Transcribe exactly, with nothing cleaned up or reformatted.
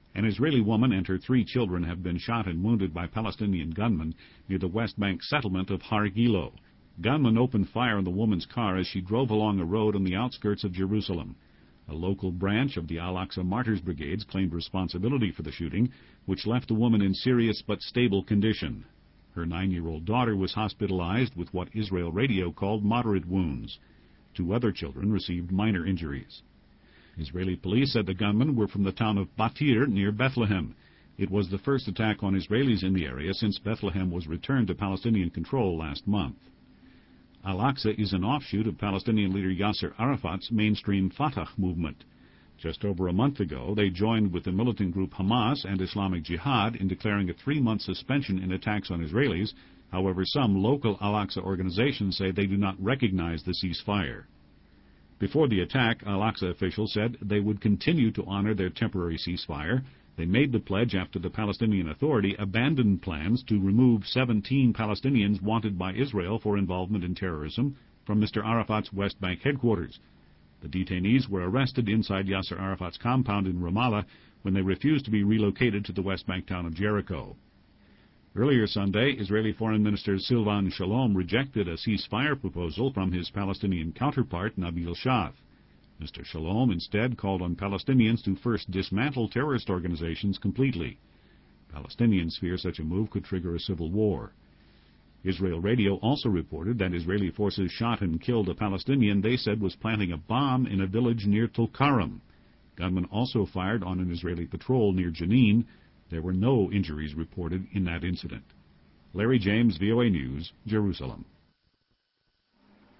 An Israeli woman and her three children have been shot and wounded by Palestinian gunmen near the West Bank settlement of Har Gilo. Gunmen opened fire on the woman's car as she drove along a road on the outskirts of Jerusalem. A local branch of the Al-Aqsa Martyrs Brigades claimed responsibility for the shooting, which left the woman in serious but stable condition. Her nine-year-old daughter was hospitalized with what Israel Radio called moderate wounds. Two other children received minor injuries. Israeli police said the gunmen were from the town of Batir near Bethlehem. It was the first attack on Israelis in the area since Bethlehem was returned to Palestinian control last month. Al-Aqsa is an offshoot of Palestinian leader Yasser Arafat's mainstream Fatah movement. Just over a month ago, they joined with the militant group Hamas and Islamic Jihad in declaring a three-month suspension in attacks on Israelis. However, some local Al-Aqsa organizations say they do not recognize the ceasefire. Before the attack, Al-Aqsa officials said they would continue to honor their temporary ceasefire. They made the pledge after the Palestinian Authority abandoned plans to remove seventeen Palestinians wanted by Israel for involvement in terrorism from Mister Arafat's West Bank headquarters. The detainees were arrested inside Yasser Arafat's compound in Ramallah when they refused to be relocated to the West Bank town of Jericho. Earlier Sunday, Israeli Foreign Minister Silvan Shalom rejected a ceasefire proposal from his Palestinian counterpart, Nabil Shaath. Mister Shalom instead called on Palestinians to first dismantle terrorist organizations completely. Palestinians fear such a move could trigger a civil war. Israel Radio also reported that Israeli forces shot and killed a Palestinian they said was planting a bomb in a village near Tulkarem. Gunmen also fired on an Israeli patrol near Jenin. There were no injuries reported in that incident. Larry James, V O A News, Jerusalem.